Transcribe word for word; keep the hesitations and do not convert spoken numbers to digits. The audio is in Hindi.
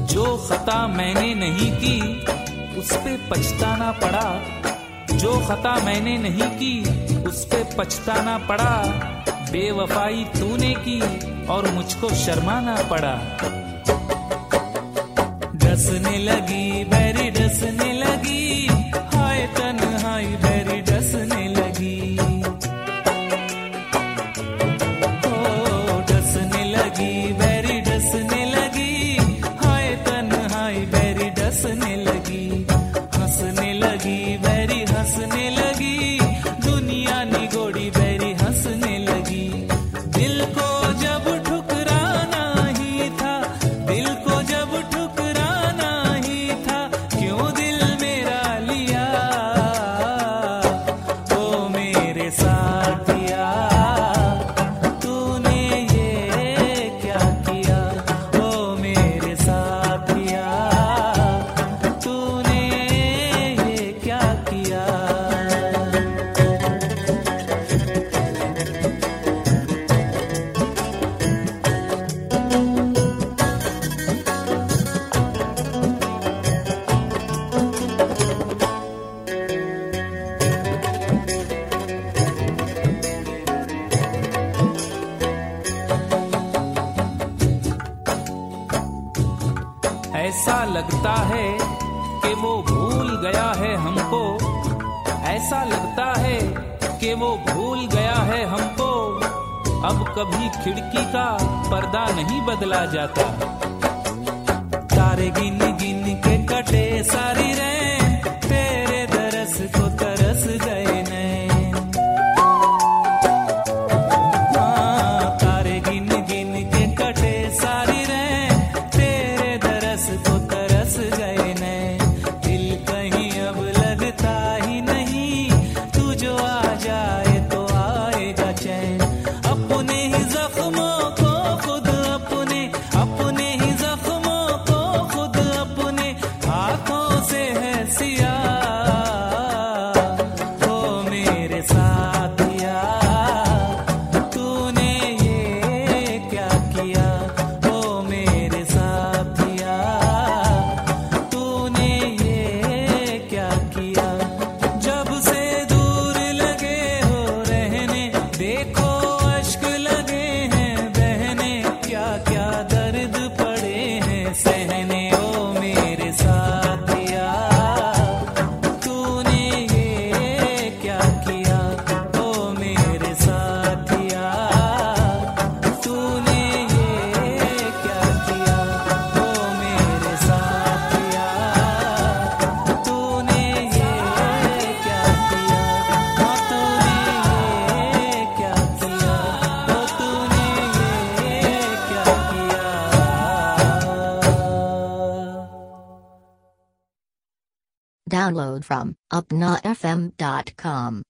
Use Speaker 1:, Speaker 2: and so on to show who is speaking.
Speaker 1: जो खता मैंने नहीं की उस पे पछताना पड़ा, जो खता मैंने नहीं की उस पे पछताना पड़ा। बेवफाई तूने की और मुझको शर्माना पड़ा। डसने लगी बैरी डसने लगी, हाय तन्हाई बैरी डसने लगी। ओ डसने लगी बैरी डसने लगी, हाय तन्हाई बैरी डसने लगी। हंसने लगी बैरी हंसने लगी, दुनिया निगोड़ी बैरी हंसने लगी। दिल को जब ठुकराना ही था, दिल को जब ठुकराना ही था, क्यों दिल मेरा लिया, ओ मेरे साथिया तूने ये क्या किया, ओ मेरे साथिया तूने ये क्या किया। ऐसा लगता है कि वो भूल गया है हमको, ऐसा लगता है कि वो भूल गया है हमको। अब कभी खिड़की का पर्दा नहीं बदला जाता। तारे गिन गिन के कटे सारी रैन, तेरे दरस को तरस गए नैन। हाँ, तारे गिन गिन के कटे सारी रैन, तेरे दरस को तरस गए नैन। दिल कहीं अब लगता ही नहीं, तू जो आ जाए तो आएगा चैन। अपने ही जख्मों को खुद अपने, अपने ही जख्मों को खुद अपने हाथों से है सिया। ओ मेरे साथिया तूने ये क्या किया, ओ मेरे साथिया तूने ये क्या किया। जब से दूर लगे हो रहने, देखो अश्क लगे हैं बहने, क्या क्या दर्द पड़े हैं सहने। ओ मेरे साथिया तूने ये क्या किया, ओ मेरे साथिया तूने ये क्या किया, ओ मेरे साथिया तूने ये क्या किया, हाँ तूने ये क्या किया, ओ तूने ये क्या किया।
Speaker 2: Download from upna f m dot com.